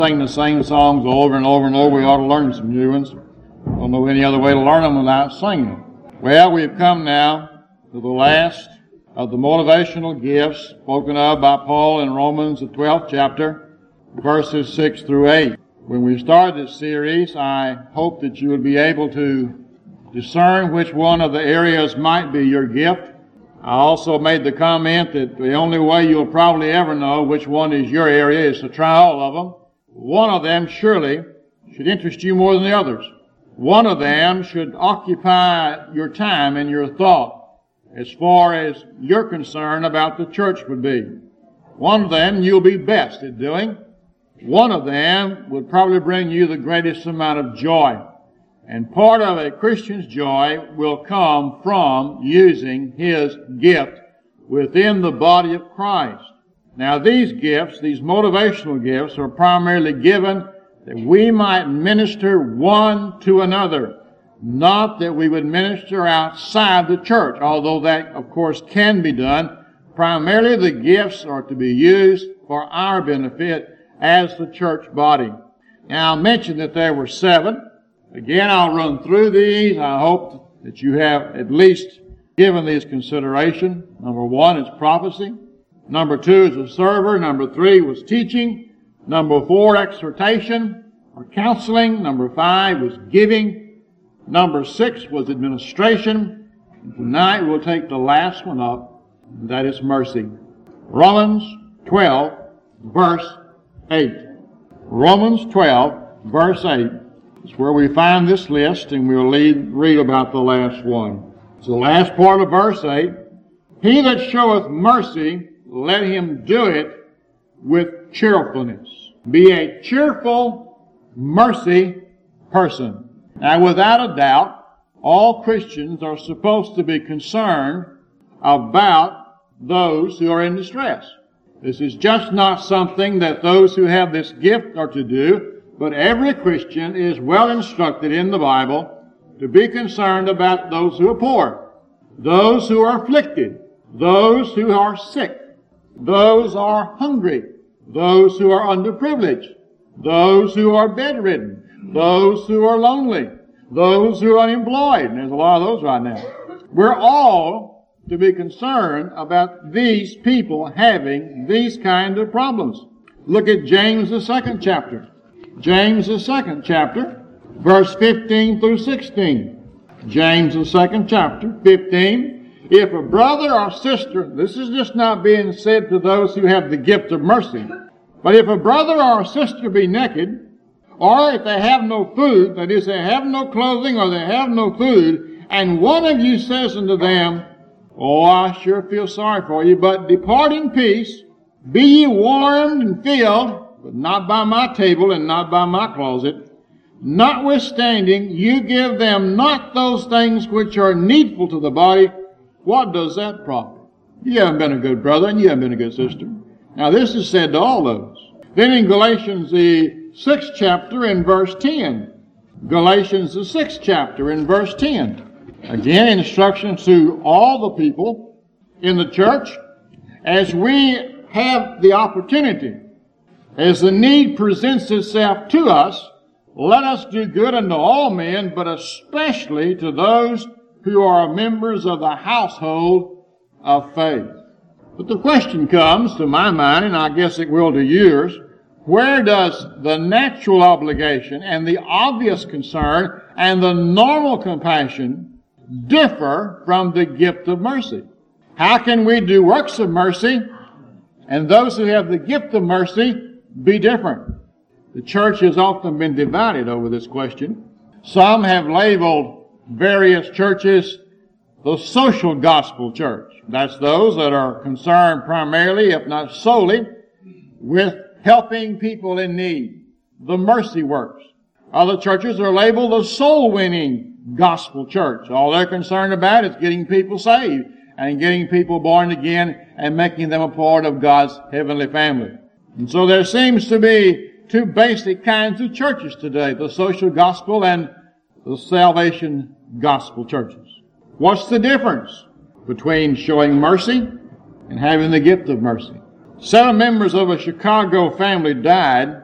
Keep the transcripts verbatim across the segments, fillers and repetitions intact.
sing the same songs over and over and over. We ought to learn some new ones. Don't know any other way to learn them without singing them. Well, we've come now to the last of the motivational gifts spoken of by Paul in Romans, the twelfth chapter, verses six through eight. When we started this series, I hope that you would be able to discern which one of the areas might be your gift. I also made the comment that the only way you'll probably ever know which one is your area is to try all of them. One of them surely should interest you more than the others. One of them should occupy your time and your thought as far as you're concerned about the church would be. One of them you'll be best at doing. One of them would probably bring you the greatest amount of joy. And part of a Christian's joy will come from using his gift within the body of Christ. Now these gifts, these motivational gifts, are primarily given that we might minister one to another, not that we would minister outside the church, although that, of course, can be done. Primarily the gifts are to be used for our benefit as the church body. Now I mentioned that there were seven. Again, I'll run through these. I hope that you have at least given these consideration. Number one is prophecy. Number two is a server. Number three was teaching. Number four, exhortation or counseling. Number five was giving. Number six was administration. And tonight we'll take the last one up, and that is mercy. Romans twelve, verse eight. Romans twelve, verse eight. It's where we find this list, and we'll lead, read about the last one. It's the last part of verse eight. He that showeth mercy, let him do it with cheerfulness. Be a cheerful mercy person. Now, without a doubt, all Christians are supposed to be concerned about those who are in distress. This is just not something that those who have this gift are to do, but every Christian is well instructed in the Bible to be concerned about those who are poor, those who are afflicted, those who are sick, those who are hungry, those who are underprivileged, those who are bedridden, those who are lonely, those who are unemployed. And there's a lot of those right now. We're all to be concerned about these people having these kind of problems. Look at James, the second chapter. James, the second chapter, verse fifteen through sixteen. James, the second chapter, fifteen. If a brother or sister, this is just not being said to those who have the gift of mercy, but if a brother or a sister be naked, or if they have no food, that is, they have no clothing or they have no food, and one of you says unto them, Oh, I sure feel sorry for you, but depart in peace, be ye warmed and filled, but not by my table and not by my closet. Notwithstanding, you give them not those things which are needful to the body. What does that profit? You haven't been a good brother and you haven't been a good sister. Now this is said to all those. Then in Galatians the sixth chapter in verse ten. Galatians the sixth chapter in verse ten. Again, instructions to all the people in the church. As we have the opportunity, as the need presents itself to us, let us do good unto all men, but especially to those who are members of the household of faith. But the question comes to my mind, and I guess it will to yours, where does the natural obligation and the obvious concern and the normal compassion differ from the gift of mercy? How can we do works of mercy and those who have the gift of mercy be different? The church has often been divided over this question. Some have labeled various churches the social gospel church. That's those that are concerned primarily, if not solely, with helping people in need, the mercy works. Other churches are labeled the soul-winning gospel church. All they're concerned about is getting people saved and getting people born again and making them a part of God's heavenly family. And so there seems to be two basic kinds of churches today, the social gospel and the salvation gospel churches. What's the difference between showing mercy and having the gift of mercy? Seven members of a Chicago family died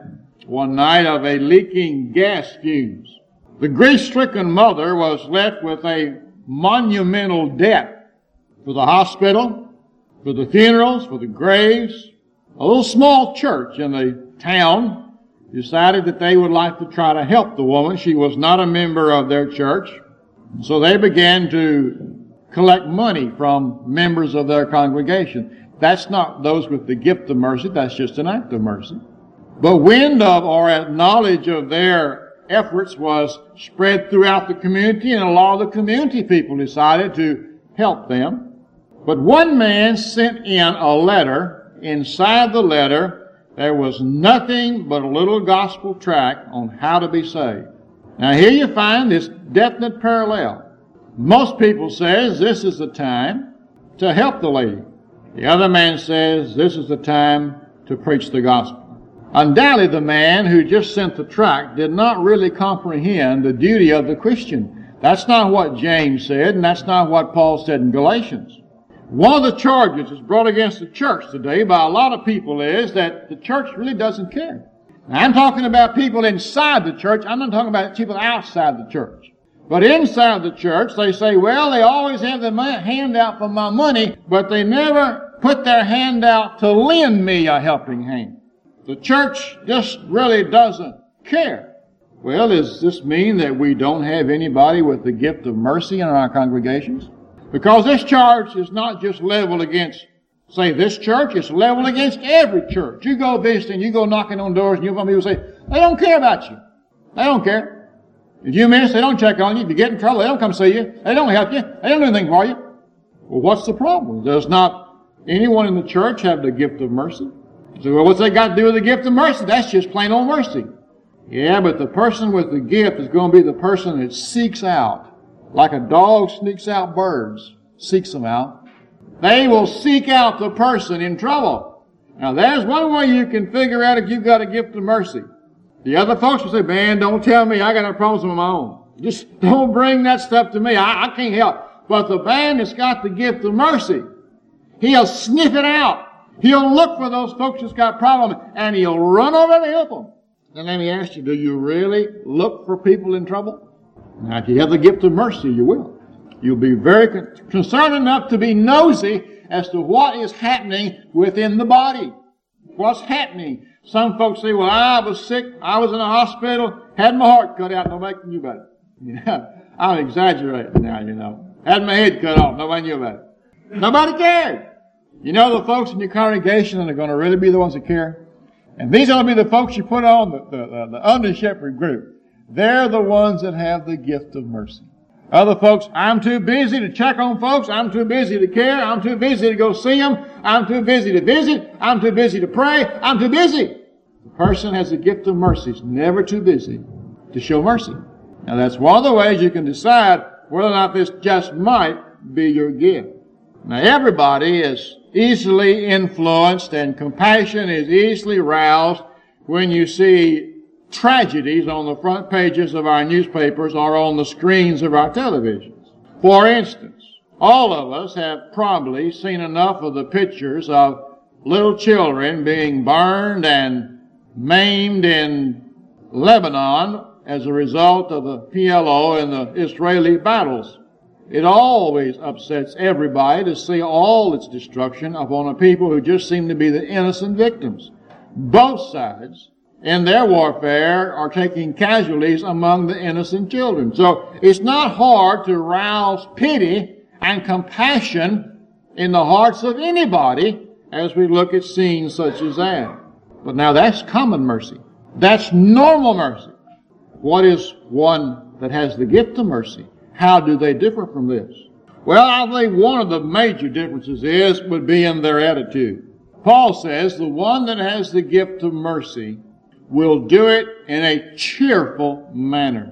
one night of a leaking gas fuse. The grief-stricken mother was left with a monumental debt for the hospital, for the funerals, for the graves. A little small church in the town decided that they would like to try to help the woman. She was not a member of their church. So they began to collect money from members of their congregation. That's not those with the gift of mercy. That's just an act of mercy. But wind of or knowledge of their efforts was spread throughout the community, and a lot of the community people decided to help them. But one man sent in a letter. Inside the letter, there was nothing but a little gospel tract on how to be saved. Now here you find this definite parallel. Most people says this is the time to help the lady. The other man says this is the time to preach the gospel. Undoubtedly the man who just sent the tract did not really comprehend the duty of the Christian. That's not what James said, and that's not what Paul said in Galatians. One of the charges that's brought against the church today by a lot of people is that the church really doesn't care. Now, I'm talking about people inside the church. I'm not talking about people outside the church. But inside the church, they say, well, they always have their hand out for my money, but they never put their hand out to lend me a helping hand. The church just really doesn't care. Well, does this mean that we don't have anybody with the gift of mercy in our congregations? Because this charge is not just leveled against, say, this church. It's leveled against every church. You go visiting, you go knocking on doors, and you'll find people say, they don't care about you. They don't care. If you miss, they don't check on you. If you get in trouble, they don't come see you. They don't help you. They don't do anything for you. Well, what's the problem? Does not anyone in the church have the gift of mercy? So, well, what's that got to do with the gift of mercy? That's just plain old mercy. Yeah, but the person with the gift is going to be the person that seeks out. Like a dog sneaks out birds, seeks them out. They will seek out the person in trouble. Now there's one way you can figure out if you've got a gift of mercy. The other folks will say, man, don't tell me, I got no problems of my own. Just don't bring that stuff to me. I, I can't help. But the man that's got the gift of mercy, he'll sniff it out. He'll look for those folks that's got problems, and he'll run over to help them. Then let me ask you, do you really look for people in trouble? Now, if you have the gift of mercy, you will. You'll be very con- concerned enough to be nosy as to what is happening within the body. What's happening? Some folks say, well, I was sick, I was in a hospital, had my heart cut out, nobody knew about it. You know, I'm exaggerating now, you know. Had my head cut off, nobody knew about it. Nobody cared. You know the folks in your congregation that are going to really be the ones that care? And these are going to be the folks you put on the, the, the under shepherd group. They're the ones that have the gift of mercy. Other folks, I'm too busy to check on folks. I'm too busy to care. I'm too busy to go see them. I'm too busy to visit. I'm too busy to pray. I'm too busy. The person has the gift of mercy is never too busy to show mercy. Now that's one of the ways you can decide whether or not this just might be your gift. Now everybody is easily influenced and compassion is easily roused when you see tragedies on the front pages of our newspapers or on the screens of our televisions. For instance, all of us have probably seen enough of the pictures of little children being burned and maimed in Lebanon as a result of the P L O and the Israeli battles. It always upsets everybody to see all its destruction upon a people who just seem to be the innocent victims. Both sides in their warfare are taking casualties among the innocent children. So it's not hard to rouse pity and compassion in the hearts of anybody as we look at scenes such as that. But now that's common mercy. That's normal mercy. What is one that has the gift of mercy? How do they differ from this? Well, I think one of the major differences is, would be in their attitude. Paul says the one that has the gift of mercy will do it in a cheerful manner.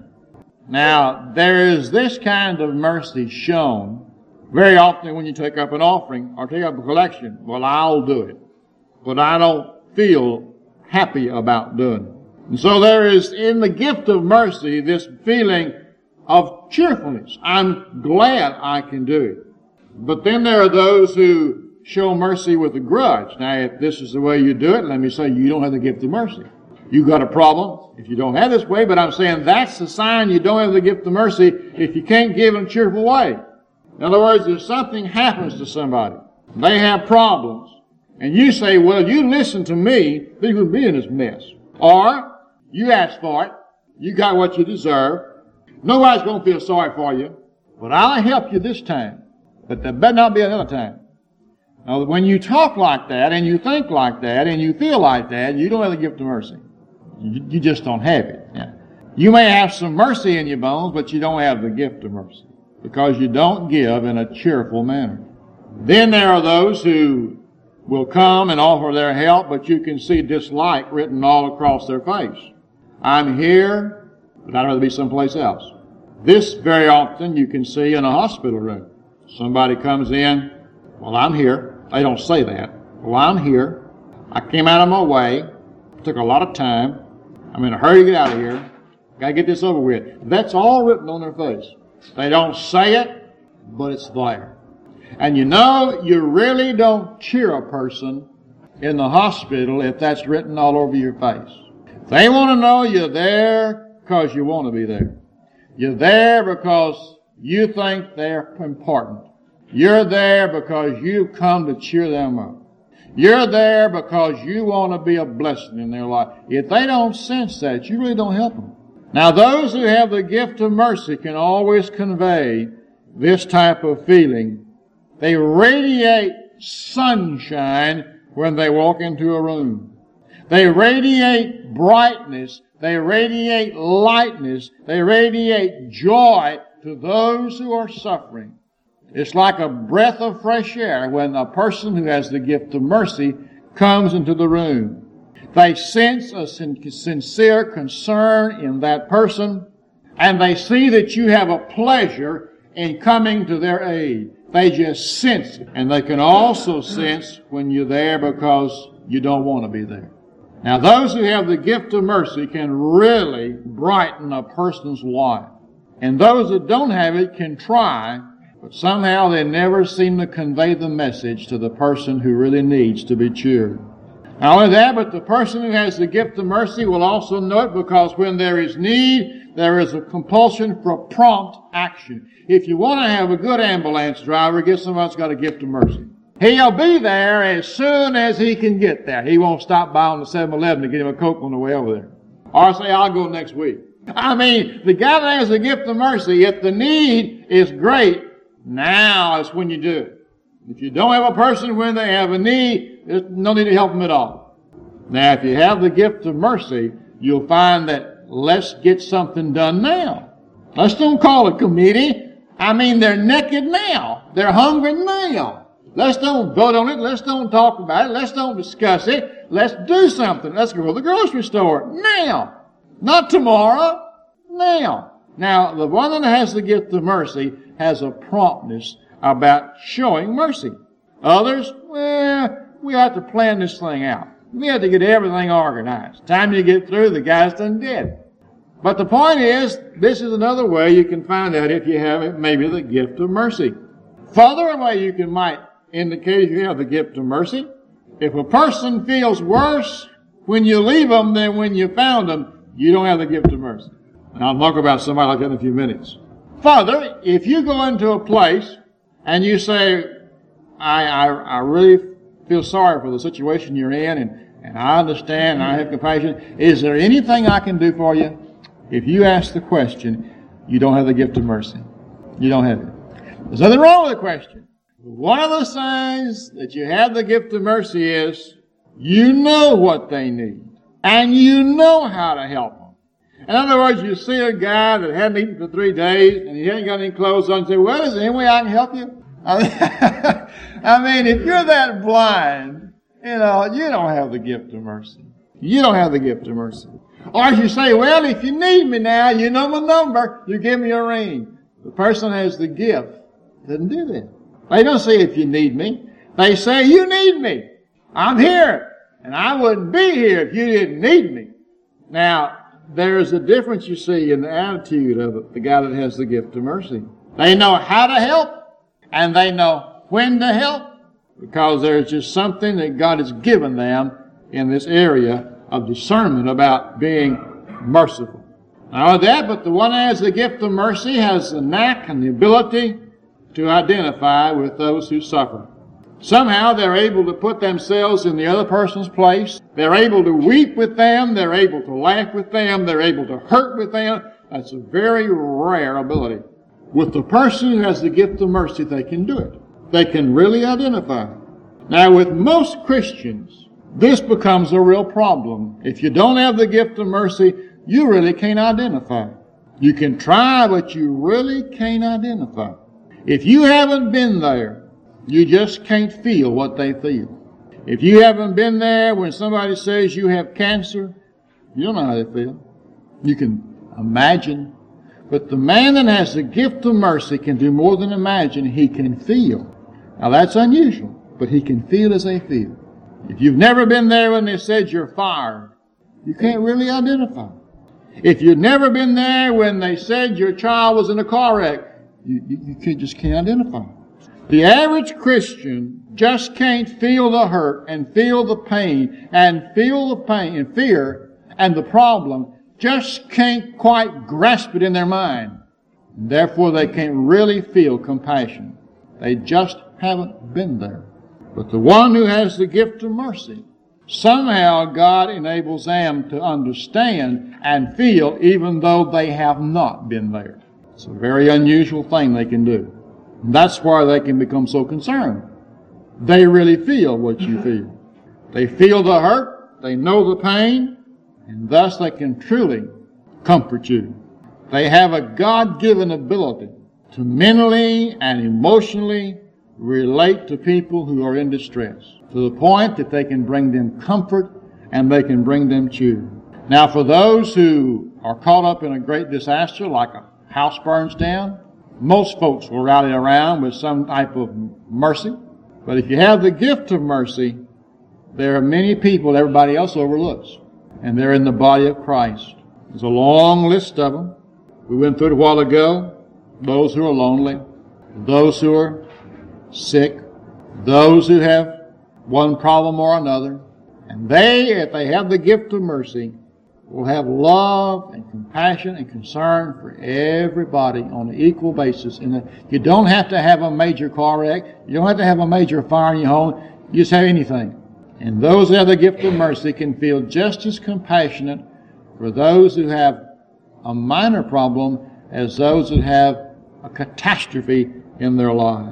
Now, there is this kind of mercy shown very often when you take up an offering or take up a collection. Well, I'll do it, but I don't feel happy about doing it. And so there is in the gift of mercy this feeling of cheerfulness. I'm glad I can do it. But then there are those who show mercy with a grudge. Now, if this is the way you do it, let me say you don't have the gift of mercy. You got a problem if you don't have this way, but I'm saying that's the sign you don't have the gift of mercy if you can't give in a cheerful way. In other words, if something happens to somebody, they have problems, and you say, well, you listen to me, they would be in this mess. Or, you asked for it, you got what you deserve, nobody's going to feel sorry for you, but I'll help you this time. But there better not be another time. Now, when you talk like that, and you think like that, and you feel like that, you don't have the gift of mercy. You, you just don't have it. Yeah. You may have some mercy in your bones, but you don't have the gift of mercy, because you don't give in a cheerful manner. Then there are those who will come and offer their help, but you can see dislike written all across their face. I'm here, but I'd rather be someplace else. This very often you can see in a hospital room. Somebody comes in, well, I'm here. They don't say that. Well, I'm here. I came out of my way. Took a lot of time. I'm in a hurry to get out of here. Got to get this over with. That's all written on their face. They don't say it, but it's there. And you know, you really don't cheer a person in the hospital if that's written all over your face. They want to know you're there because you want to be there. You're there because you think they're important. You're there because you've come to cheer them up. You're there because you want to be a blessing in their life. If they don't sense that, you really don't help them. Now, those who have the gift of mercy can always convey this type of feeling. They radiate sunshine when they walk into a room. They radiate brightness. They radiate lightness. They radiate joy to those who are suffering. It's like a breath of fresh air when a person who has the gift of mercy comes into the room. They sense a sin- sincere concern in that person, and they see that you have a pleasure in coming to their aid. They just sense it. And they can also sense when you're there because you don't want to be there. Now, those who have the gift of mercy can really brighten a person's life. And those that don't have it can try, but somehow they never seem to convey the message to the person who really needs to be cheered. Not only that, but the person who has the gift of mercy will also know it, because when there is need, there is a compulsion for prompt action. If you want to have a good ambulance driver, get somebody that's got a gift of mercy. He'll be there as soon as he can get there. He won't stop by on the seven eleven to get him a Coke on the way over there. Or say, I'll go next week. I mean, the guy that has the gift of mercy, if the need is great, now is when you do it. If you don't have a person when they have a need, there's no need to help them at all. Now, if you have the gift of mercy, you'll find that let's get something done now. Let's don't call a committee. I mean, they're naked now. They're hungry now. Let's don't vote on it. Let's don't talk about it. Let's don't discuss it. Let's do something. Let's go to the grocery store now. Not tomorrow. Now. Now, the one that has the gift of mercy has a promptness about showing mercy. Others, well, we have to plan this thing out. We have to get everything organized. Time you get through, the guy's done dead. But the point is, this is another way you can find out if you have maybe the gift of mercy. Further way you can might indicate if you have the gift of mercy. If a person feels worse when you leave them than when you found them, you don't have the gift of mercy. And I'll talk about somebody like that in a few minutes. Further, if you go into a place and you say, I, I, I really feel sorry for the situation you're in, and, and I understand, and I have compassion. Is there anything I can do for you? If you ask the question, you don't have the gift of mercy. You don't have it. There's nothing wrong with the question. One of the signs that you have the gift of mercy is you know what they need, and you know how to help them. In other words, you see a guy that hadn't eaten for three days, and he hadn't got any clothes on, and say, well, is there any way I can help you? I mean, if you're that blind, you know, you don't have the gift of mercy. You don't have the gift of mercy. Or if you say, well, if you need me now, you know my number, you give me a ring. The person has the gift doesn't do that. They don't say, if you need me. They say, you need me. I'm here. And I wouldn't be here if you didn't need me. Now, there's a difference, you see, in the attitude of the guy that has the gift of mercy. They know how to help, and they know when to help, because there's just something that God has given them in this area of discernment about being merciful. Not only that, but the one who has the gift of mercy has the knack and the ability to identify with those who suffer. Somehow they're able to put themselves in the other person's place. They're able to weep with them. They're able to laugh with them. They're able to hurt with them. That's a very rare ability. With the person who has the gift of mercy, they can do it. They can really identify. Now, with most Christians, this becomes a real problem. If you don't have the gift of mercy, you really can't identify. You can try, but you really can't identify. If you haven't been there, you just can't feel what they feel. If you haven't been there when somebody says you have cancer, you don't know how they feel. You can imagine. But the man that has the gift of mercy can do more than imagine. He can feel. Now that's unusual, but he can feel as they feel. If you've never been there when they said you're fired, you can't really identify. If you've never been there when they said your child was in a car wreck, you, you, you can't, just can't identify. The average Christian just can't feel the hurt and feel the pain and feel the pain and fear and the problem, just can't quite grasp it in their mind. And therefore they can't really feel compassion. They just haven't been there. But the one who has the gift of mercy, somehow God enables them to understand and feel even though they have not been there. It's a very unusual thing they can do. And that's why they can become so concerned. They really feel what you feel. They feel the hurt, they know the pain, and thus they can truly comfort you. They have a God-given ability to mentally and emotionally relate to people who are in distress, to the point that they can bring them comfort and they can bring them cheer. Now, for those who are caught up in a great disaster, like a house burns down, most folks will rally around with some type of mercy. But if you have the gift of mercy, there are many people everybody else overlooks, and they're in the body of Christ. There's a long list of them. We went through it a while ago. Those who are lonely, those who are sick, those who have one problem or another. And they, if they have the gift of mercy, will have love and compassion and concern for everybody on an equal basis. And you don't have to have a major car wreck. You don't have to have a major fire in your home. You just have anything. And those who have the gift of mercy can feel just as compassionate for those who have a minor problem as those who have a catastrophe in their life.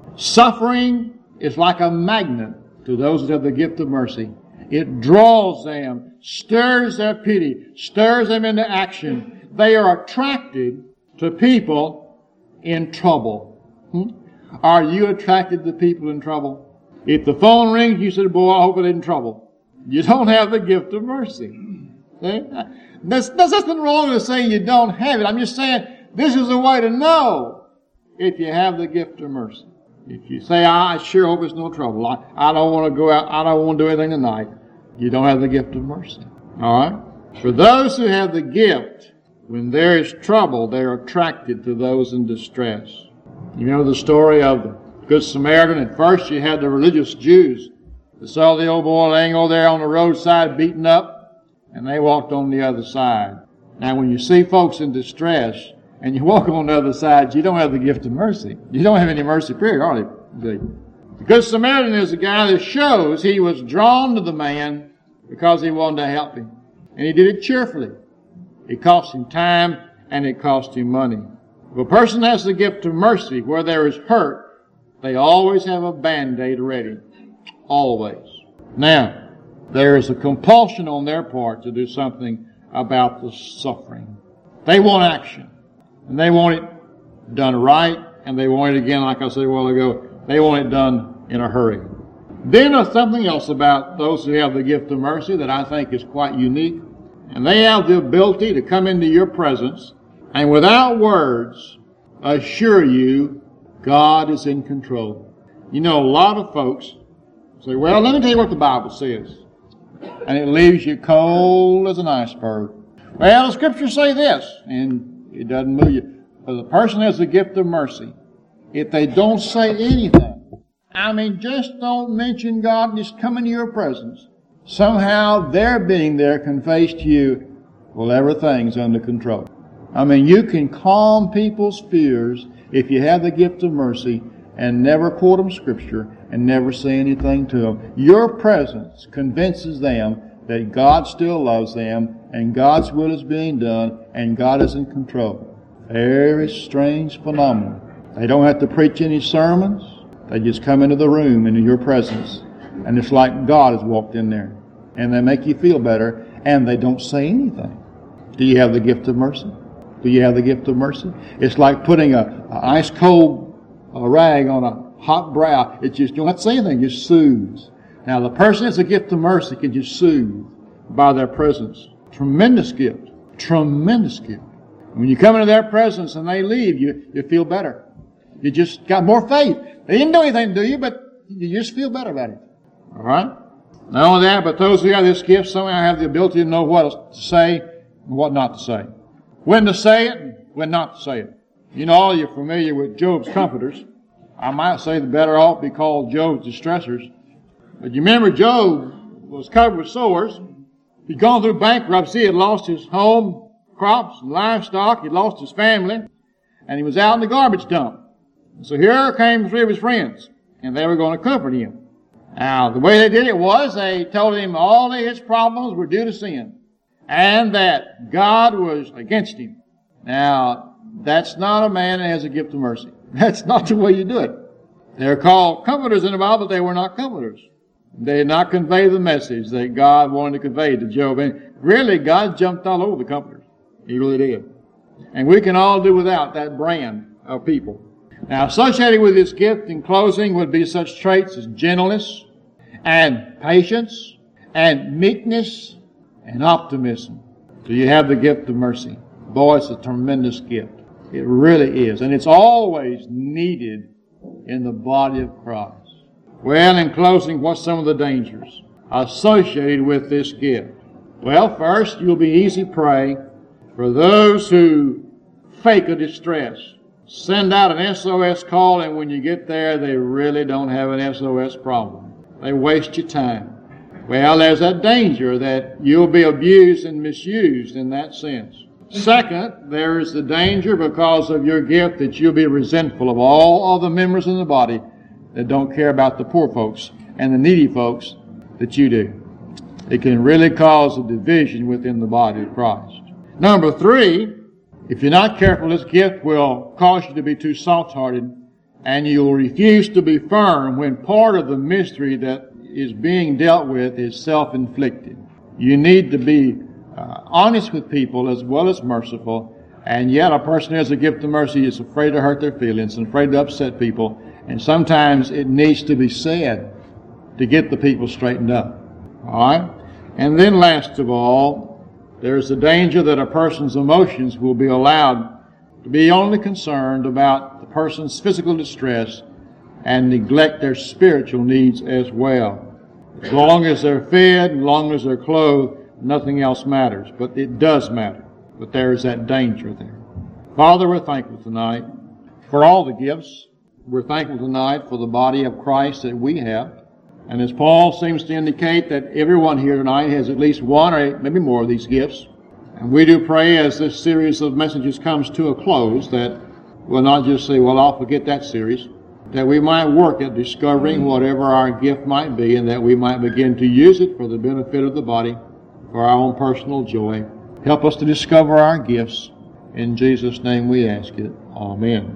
Suffering is like a magnet to those who have the gift of mercy. It draws them, stirs their pity, stirs them into action. They are attracted to people in trouble. Hmm? Are you attracted to people in trouble? If the phone rings, you say, boy, I hope it ain't in trouble. You don't have the gift of mercy. See? There's, there's nothing wrong with saying you don't have it. I'm just saying this is a way to know if you have the gift of mercy. If you say, I sure hope it's no trouble. I, I don't want to go out. I don't want to do anything tonight. You don't have the gift of mercy. All right? For those who have the gift, when there is trouble, they're attracted to those in distress. You know the story of the Good Samaritan? At first you had the religious Jews that saw the old boy laying over there on the roadside beaten up, and they walked on the other side. Now when you see folks in distress, and you walk on the other side, you don't have the gift of mercy. You don't have any mercy, period, are you? The Good Samaritan is a guy that shows he was drawn to the man because he wanted to help him. And he did it cheerfully. It cost him time and it cost him money. If a person has the gift of mercy, where there is hurt, they always have a Band-Aid ready. Always. Now, there is a compulsion on their part to do something about the suffering. They want action. And they want it done right, and they want it again, like I said a while ago, they want it done in a hurry. Then there's something else about those who have the gift of mercy that I think is quite unique. And they have the ability to come into your presence and without words assure you God is in control. You know, a lot of folks say, well, let me tell you what the Bible says. And it leaves you cold as an iceberg. Well, the Scriptures say this, and it doesn't move you. But the person has the gift of mercy. If they don't say anything, I mean, just don't mention God, just come into your presence. Somehow their being there conveys to you, well, everything's under control. I mean, you can calm people's fears if you have the gift of mercy and never quote them Scripture and never say anything to them. Your presence convinces them that God still loves them and God's will is being done and God is in control. Very strange phenomenon. They don't have to preach any sermons. They just come into the room, into your presence, and it's like God has walked in there. And they make you feel better, and they don't say anything. Do you have the gift of mercy? Do you have the gift of mercy? It's like putting a, a ice cold a rag on a hot brow. It just, you don't have to say anything, it just soothes. Now the person that's a gift of mercy can just soothe by their presence. Tremendous gift. Tremendous gift. When you come into their presence and they leave, you, you feel better. You just got more faith. They didn't do anything to you, but you just feel better about it. All right? Not only that, but those who have this gift somehow have the ability to know what to say and what not to say. When to say it and when not to say it. You know, all you're familiar with Job's comforters. I might say the better ought to be called Job's distressors. But you remember Job was covered with sores. He'd gone through bankruptcy. He had lost his home, crops, and livestock. He'd lost his family. And he was out in the garbage dump. So here came three of his friends. And they were going to comfort him. Now, the way they did it was they told him all of his problems were due to sin. And that God was against him. Now, that's not a man that has a gift of mercy. That's not the way you do it. They're called comforters in the Bible, but they were not comforters. They did not convey the message that God wanted to convey to Job. And really, God jumped all over the comforters. He really did. And we can all do without that brand of people. Now, associated with this gift in closing would be such traits as gentleness and patience and meekness and optimism. So you have the gift of mercy. Boy, it's a tremendous gift. It really is. And it's always needed in the body of Christ. Well, in closing, what's some of the dangers associated with this gift? Well, first, you'll be easy prey for those who fake a distress. Send out an S O S call, and when you get there, they really don't have an S O S problem. They waste your time. Well, there's that danger that you'll be abused and misused in that sense. Second, there is the danger because of your gift that you'll be resentful of all other members in the body that don't care about the poor folks and the needy folks that you do. It can really cause a division within the body of Christ. Number three, if you're not careful, this gift will cause you to be too soft-hearted, and you'll refuse to be firm when part of the mystery that is being dealt with is self-inflicted. You need to be uh, honest with people as well as merciful, and yet a person who has a gift of mercy is afraid to hurt their feelings and afraid to upset people, and sometimes it needs to be said to get the people straightened up. All right? And then last of all, there's the danger that a person's emotions will be allowed to be only concerned about the person's physical distress and neglect their spiritual needs as well. As long as they're fed, as long as they're clothed, nothing else matters. But it does matter. But there is that danger there. Father, we're thankful tonight for all the gifts. We're thankful tonight for the body of Christ that we have. And as Paul seems to indicate that everyone here tonight has at least one or maybe more of these gifts. And we do pray as this series of messages comes to a close that we'll not just say, well, I'll forget that series. That we might work at discovering whatever our gift might be and that we might begin to use it for the benefit of the body, for our own personal joy. Help us to discover our gifts. In Jesus' name we ask it. Amen.